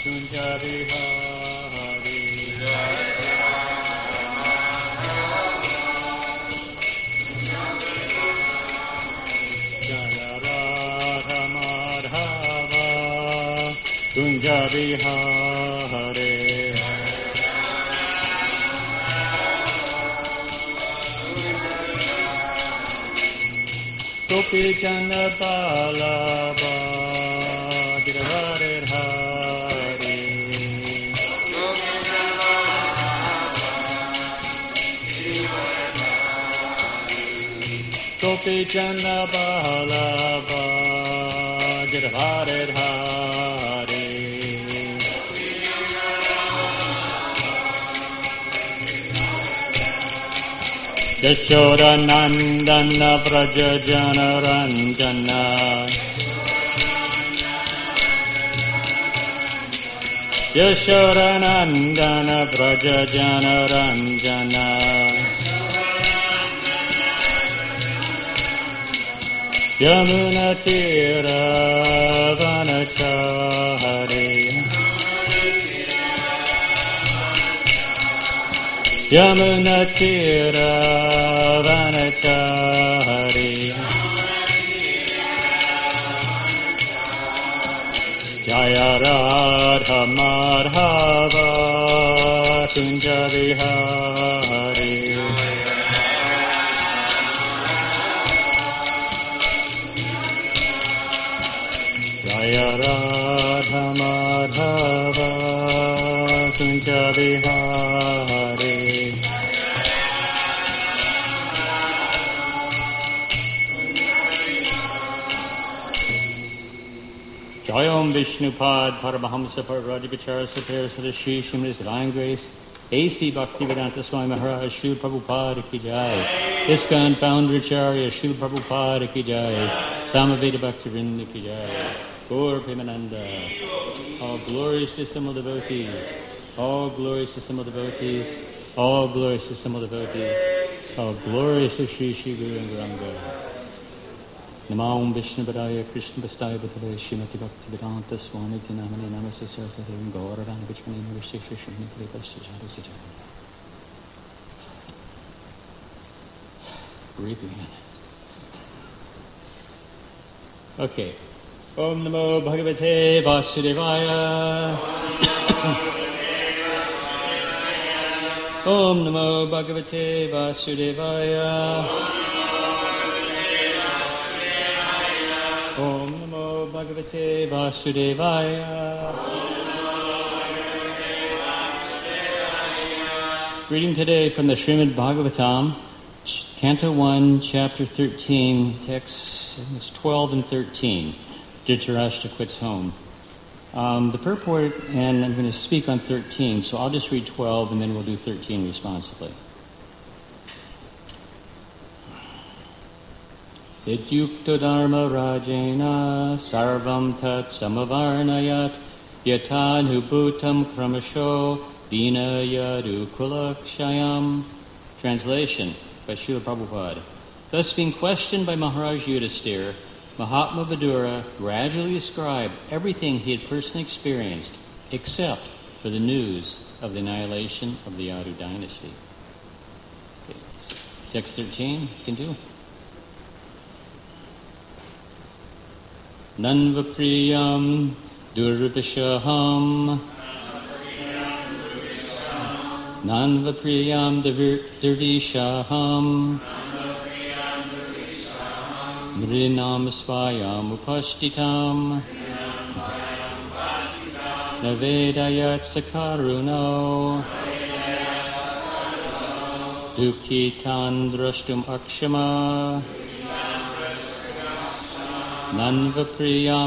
Kunja Vihari Jaya Radha Madhava Kunja Vihari Gopi Chanda Balaba Girivare Hari Gopi Chanda Balaba Girivare Hari Yashoda Nandana Braja Jana Ranjana Yashoda Nandana Braja Jana Ranjana Yamuna Tira Vanachari Yamuna Tira Vanachari Jaya Radha Madhava Kunja Vihari Jaya Radha Madhava Kunja Vihari Jayam Vishnupad Paramahamsa Parvadikachara Sapir Sadashi Shimris Divine Grace A.C. Bhaktivedanta Swami Maharaj Srila Prabhupada Ki Jai ISKCON Founder Acharya Srila Prabhupada Ki Jai Samaveda Bhaktivinoda Ki Jai Gaur Premananda All glories to simple devotees All glories to simple devotees All glories to simple devotees All glories to Sri Sri Guru and Gauranga Namam Vishnu Padaya Krishna Vastaya Bhatave Srimati Bhaktivedanta Swami Tinamani Namasa Sarasati Gaurana Vichmani Vishesha Shrimati Prasajara Sajara. Breathe in. Okay. Om Namo Bhagavate Vasudevaya. Om Namo Bhagavate Vasudevaya. Om Namo Bhagavate Vasudevaya. Reading today from the Srimad Bhagavatam, Canto 1, Chapter 13, texts 12 and 13. Dhritarashtra quits home. The purport, and I'm going to speak on 13, so I'll just read 12 and then we'll do 13 responsively. Idyukta dharma rajena sarvam tat samavarnayat yatadhubhutam kramasho dina yadu kulakshayam. Translation by Srila Prabhupada. Thus being questioned by Maharaj Yudhisthira, Mahatma Vidura gradually ascribed everything he had personally experienced except for the news of the annihilation of the Yadu dynasty. Okay. Text 13, you can do. Nanvapriyam durvishaham Nanvapriyam durvishaham Mrinam svayam upashtitam Navedayat sakaruno Dukhitan drashtum akshama Nanvapriyam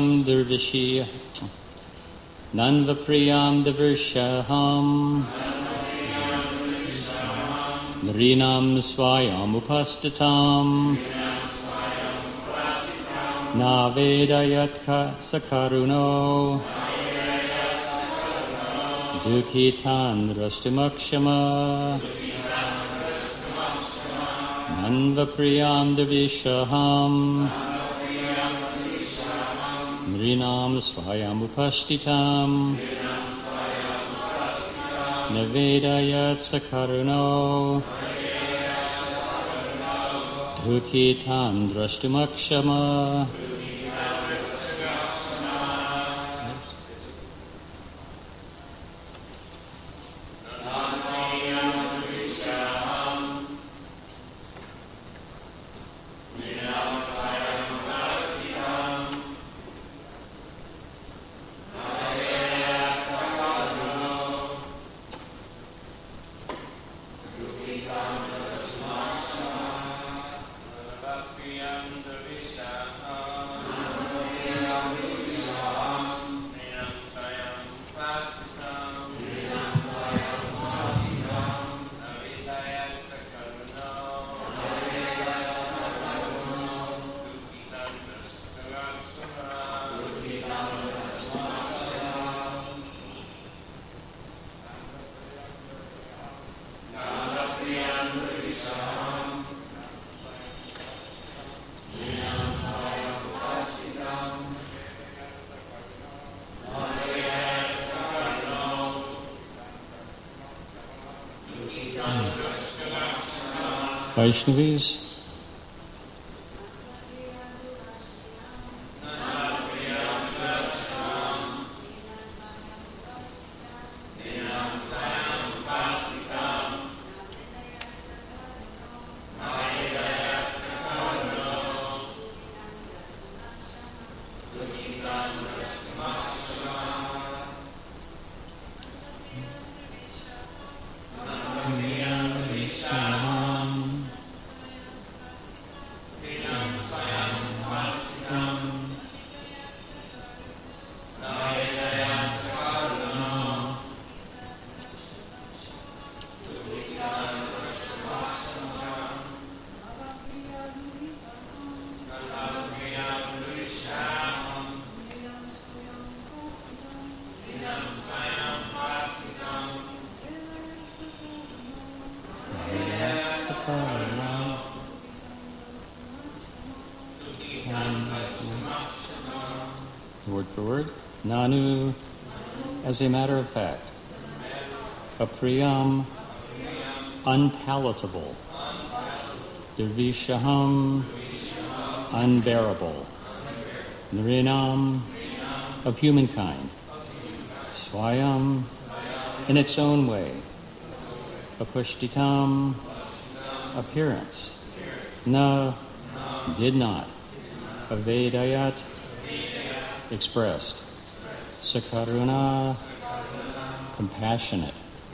durvishaham Nrinam svayam upastitam Navedayat sakaruno Dukhitan drashtumakshama Nanvapriyam durvishaham Nrinam Swayam Upashtitam Navedayat Sakaruno Dukitam Drashtumakshama. Vaishnavis, word for word, Nanu, as a matter of fact, Apriyam, unpalatable, Dirvishaham, unbearable, Nrinam, of humankind, Swayam, in its own way, Apushtitam, appearance, Na, did not, Avedayat, expressed, Sakaruna, compassionate,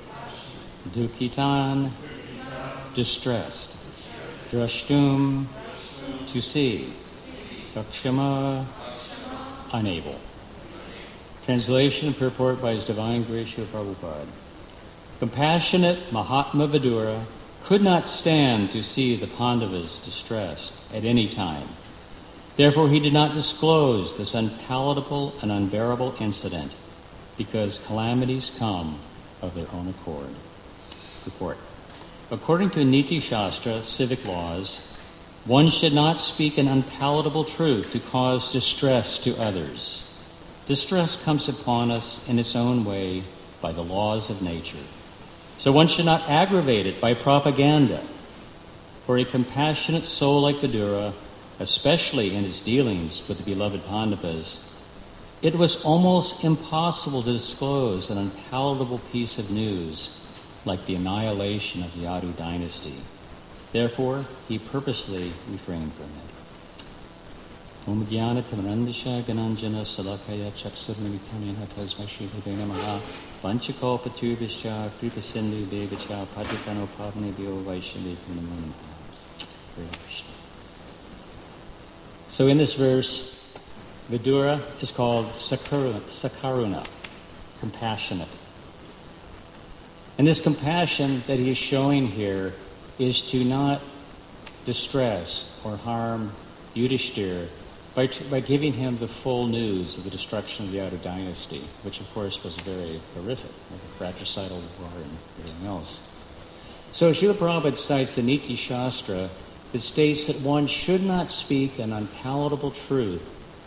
Dukitan, distressed, Drashtum, to see, Dakshama, unable. Translation and purport by His Divine Grace Srila Prabhupada. Compassionate Mahatma Vidura could not stand to see the Pandavas distressed at any time. Therefore, he did not disclose this unpalatable and unbearable incident, because calamities come of their own accord. Report. According to Niti Shastra, civic laws, one should not speak an unpalatable truth to cause distress to others. Distress comes upon us in its own way by the laws of nature. So one should not aggravate it by propaganda. For a compassionate soul like Vidura, especially in his dealings with the beloved Pandavas, it was almost impossible to disclose an unpalatable piece of news like the annihilation of the Yadu dynasty. Therefore, he purposely refrained from it. Om Jnana Timarandisha Gananjana Salakaya Chaksurmilitamina Tasmashidhe Namaha Vanchakalpatubhischa Kripasindu Devacha Padikano Pavanebhyo Vaishnavi Namo. So in this verse, Vidura is called Sakaruna, compassionate. And this compassion that he is showing here is to not distress or harm Yudhishthira by giving him the full news of the destruction of the Yadu dynasty, which of course was very horrific, like a fratricidal war and everything else. So Srila Prabhupada cites the Niti Shastra that states that one should not speak an unpalatable truth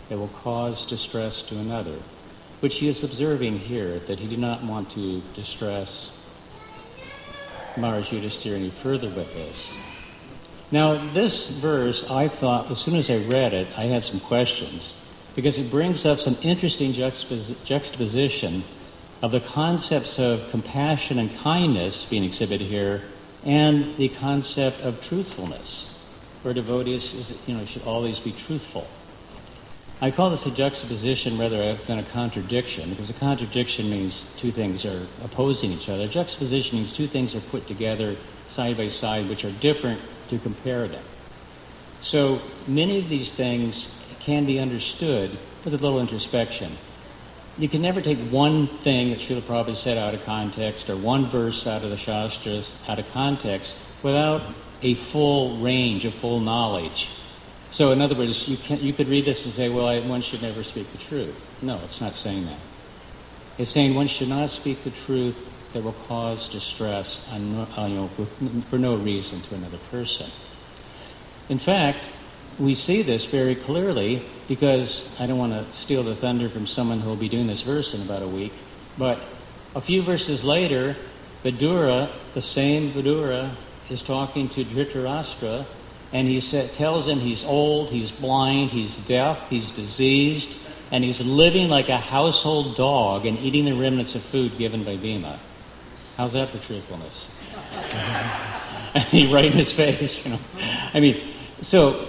that will cause distress to another, which he is observing here, that he did not want to distress Maharaj Yudhisthira any further with this. Now, this verse, I thought, as soon as I read it, I had some questions, because it brings up some interesting juxtaposition of the concepts of compassion and kindness being exhibited here, and the concept of truthfulness, where devotees should always be truthful. I call this a juxtaposition rather than a contradiction, because a contradiction means two things are opposing each other. Juxtaposition means two things are put together side by side, which are different, to compare them. So many of these things can be understood with a little introspection. You can never take one thing that Srila Prabhupada said out of context, or one verse out of the Shastras out of context, without a full range of full knowledge. So in other words, you could read this and say, well, one should never speak the truth. No, it's not saying that. It's saying one should not speak the truth that will cause distress for no reason to another person. In fact, we see this very clearly, because I don't want to steal the thunder from someone who will be doing this verse in about a week, but a few verses later, Vidura, the same Vidura, is talking to Dhritarashtra, and he tells him he's old, he's blind, he's deaf, he's diseased, and he's living like a household dog and eating the remnants of food given by Bhima. How's that for truthfulness? Right in his face, So,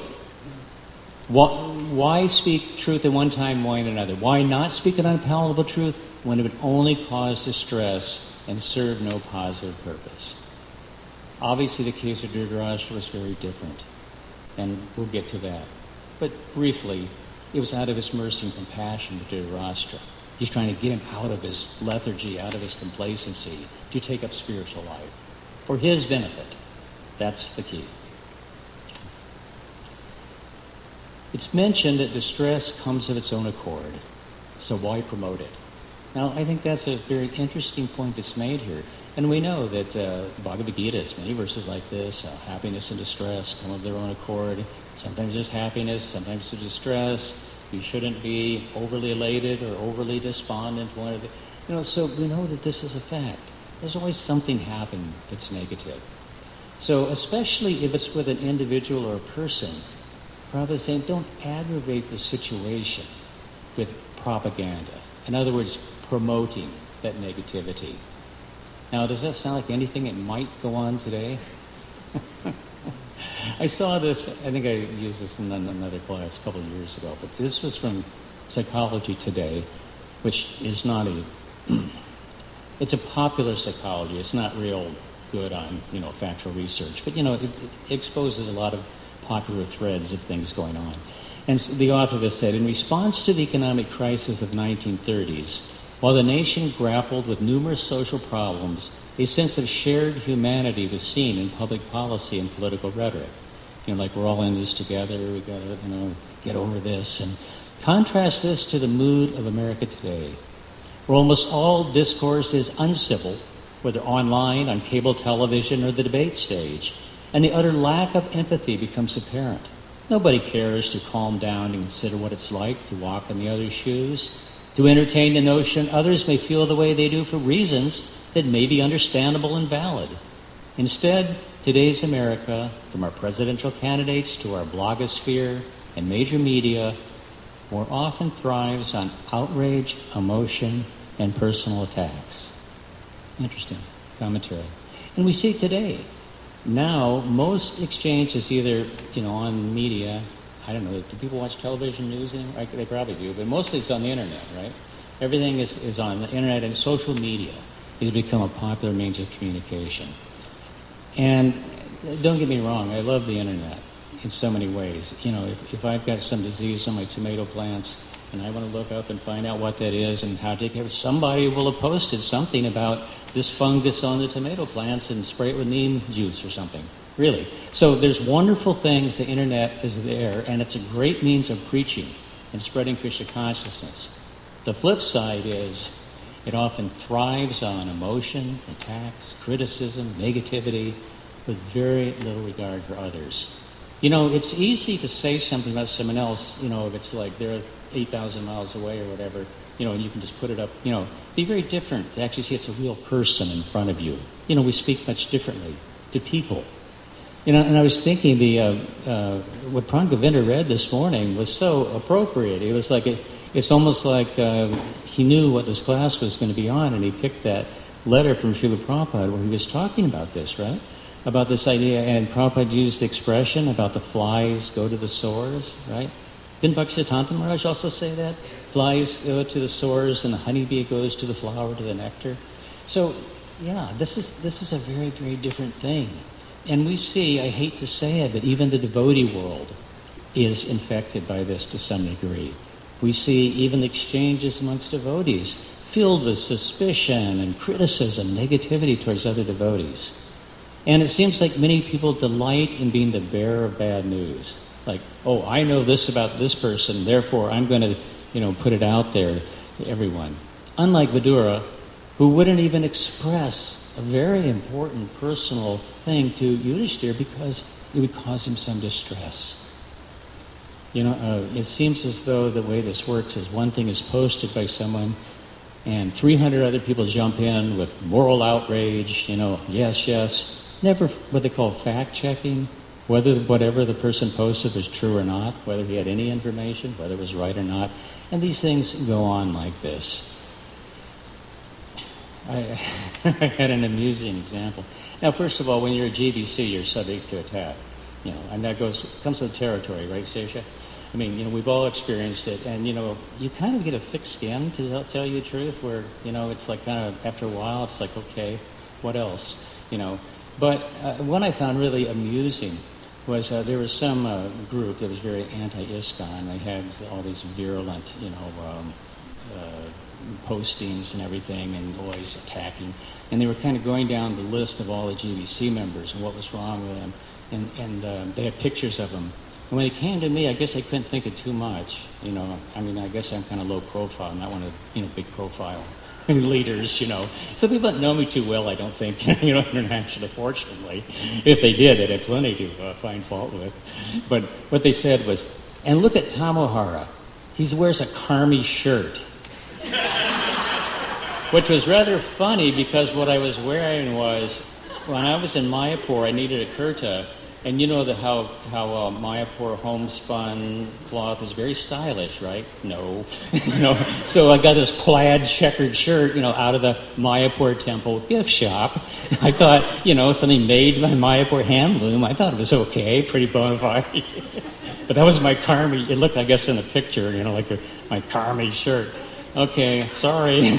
why speak truth at one time, why at another? Why not speak an unpalatable truth when it would only cause distress and serve no positive purpose? Obviously, the case of Dhritarashtra was very different, and we'll get to that. But briefly, it was out of his mercy and compassion to Dhritarashtra. He's trying to get him out of his lethargy, out of his complacency, to take up spiritual life for his benefit. That's the key. It's mentioned that distress comes of its own accord, so why promote it? Now, I think that's a very interesting point that's made here. And we know that Bhagavad Gita has many verses like this. Happiness and distress come of their own accord. Sometimes there's happiness, sometimes there's distress. You shouldn't be overly elated or overly despondent. So we know that this is a fact. There's always something happening that's negative. So especially if it's with an individual or a person, Prabhupada is saying, don't aggravate the situation with propaganda. In other words, promoting that negativity. Now, does that sound like anything that might go on today? I saw this, I think I used this in another class a couple of years ago, but this was from Psychology Today, which is not it's a popular psychology. It's not real good on, factual research, but, it exposes a lot of popular threads of things going on. And so the author of this said, in response to the economic crisis of the 1930s, while the nation grappled with numerous social problems, a sense of shared humanity was seen in public policy and political rhetoric. Like we're all in this together, we got to, get over this. And contrast this to the mood of America today, where almost all discourse is uncivil, whether online, on cable television, or the debate stage, and the utter lack of empathy becomes apparent. Nobody cares to calm down and consider what it's like to walk in the other's shoes, to entertain the notion others may feel the way they do for reasons that may be understandable and valid. Instead, today's America, from our presidential candidates to our blogosphere and major media, more often thrives on outrage, emotion, and personal attacks. Interesting commentary. And we see today. Now, most exchange is either, on media. I don't know, do people watch television news anymore? They probably do, but mostly it's on the internet, right? Everything is on the internet, and social media has become a popular means of communication. And don't get me wrong, I love the internet in so many ways. If I've got some disease on my tomato plants and I want to look up and find out what that is and how to take care of it, somebody will have posted something about this fungus on the tomato plants and spray it with neem juice or something. Really. So there's wonderful things. The internet is there, and it's a great means of preaching and spreading Krishna consciousness. The flip side is it often thrives on emotion, attacks, criticism, negativity, with very little regard for others. It's easy to say something about someone else, if it's like 8,000 miles away or whatever, and you can just put it up, be very different to actually see it's a real person in front of you. We speak much differently to people. And I was thinking what Pran Govinda read this morning was so appropriate. It was like, it's almost like he knew what this class was going to be on, and he picked that letter from Srila Prabhupada where he was talking about this, right? About this idea, and Prabhupada used the expression about the flies go to the sores, right? Didn't Bhaktisiddhanta Maharaj also say that? Flies go to the sores and the honeybee goes to the flower, to the nectar. So, yeah, this is a very, very different thing. And we see, I hate to say it, but even the devotee world is infected by this to some degree. We see even exchanges amongst devotees filled with suspicion and criticism, negativity towards other devotees. And it seems like many people delight in being the bearer of bad news. Like, oh, I know this about this person, therefore I'm going to, put it out there to everyone. Unlike Vidura, who wouldn't even express a very important personal thing to Yudhishthira because it would cause him some distress. It seems as though the way this works is one thing is posted by someone and 300 other people jump in with moral outrage, yes. Never what they call fact-checking, whether whatever the person posted was true or not, whether he had any information, whether it was right or not. And these things go on like this. I had an amusing example. Now, first of all, when you're a GBC, you're subject to attack. And that comes with the territory, right, Sesha? I mean, we've all experienced it, and you kind of get a thick skin, to tell you the truth, where it's like kind of after a while, it's like, okay, what else, But what I found really amusing was there was some group that was very anti-ISKCON. They had all these virulent, postings and everything, and always attacking. And they were kind of going down the list of all the GBC members and what was wrong with them. And they had pictures of them. And when it came to me, I guess I couldn't think of too much. I guess I'm kind of low profile, not one of big profile leaders, So people don't know me too well, I don't think, internationally, fortunately. If they did, they'd have plenty to find fault with. But what they said was, and look at Tamohara. He wears a Karmi shirt. Which was rather funny because what I was wearing was, when I was in Mayapur, I needed a kurta. And how Mayapur homespun cloth is very stylish, right? No. So I got this plaid checkered shirt, out of the Mayapur temple gift shop. I thought, something made by Mayapur handloom. I thought it was okay, pretty bona fide. But that was my Karmi. It looked, I guess, in the picture, like my Karmi shirt. Okay, sorry.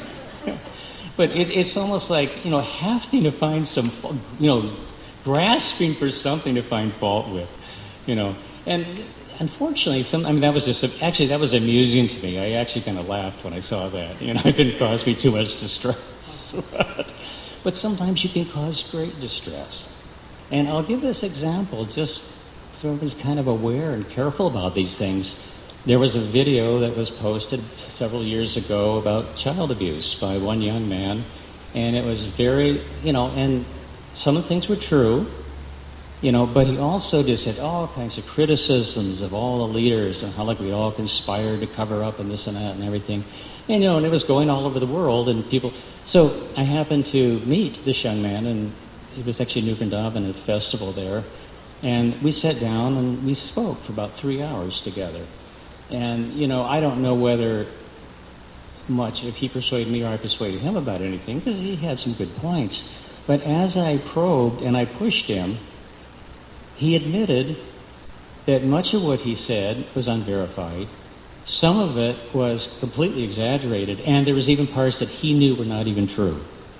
But it's almost like, having to find some, grasping for something to find fault with, And unfortunately, that was amusing to me. I actually kind of laughed when I saw that. It didn't cause me too much distress. But sometimes you can cause great distress. And I'll give this example just so everyone's kind of aware and careful about these things. There was a video that was posted several years ago about child abuse by one young man, and it was very, and some of the things were true, but he also just had all kinds of criticisms of all the leaders and how we all conspired to cover up and this and that and everything. And, and it was going all over the world and people. So I happened to meet this young man, and it was actually New Vrindavan at a festival there. And we sat down and we spoke for about 3 hours together. And, I don't know whether much, if he persuaded me or I persuaded him about anything, because he had some good points. But as I probed and I pushed him, he admitted that much of what he said was unverified. Some of it was completely exaggerated, and there was even parts that he knew were not even true.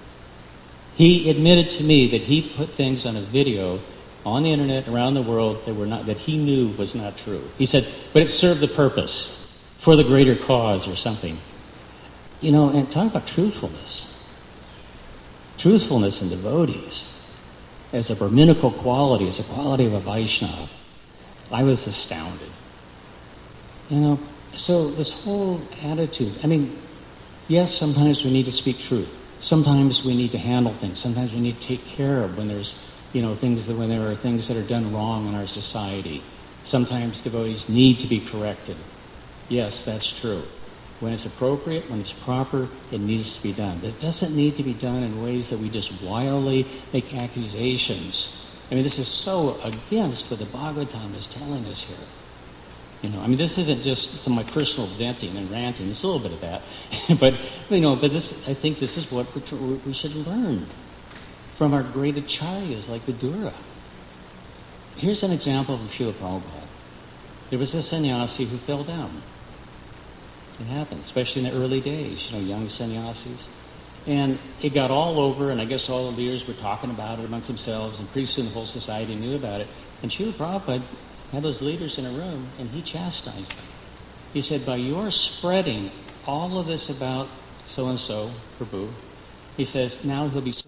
He admitted to me that he put things on a video on the internet around the world that he knew was not true. He said, but it served the purpose for the greater cause or something. And talk about truthfulness. Truthfulness in devotees as a Brahminical quality, as a quality of a Vaishnava. I was astounded. So this whole attitude, yes, sometimes we need to speak truth. Sometimes we need to handle things. Sometimes we need to take care of when there's, when there are things that are done wrong in our society. Sometimes devotees need to be corrected. Yes, that's true. When it's appropriate, when it's proper, it needs to be done. But it doesn't need to be done in ways that we just wildly make accusations. I mean, this is so against what the Bhagavatam is telling us here. You know, I mean, this isn't just some of my personal venting and ranting. It's a little bit of that, but this. I think this is what we should learn from our great acharyas like Vidura. Here's an example from Srila Prabhupada. There was a sannyasi who fell down. It happened, especially in the early days. Young sannyasis. And it got all over, and I guess all the leaders were talking about it amongst themselves, and pretty soon the whole society knew about it. And Srila Prabhupada had those leaders in a room, and he chastised them. He said, by your spreading all of this about so-and-so, Prabhu, he says, now he'll be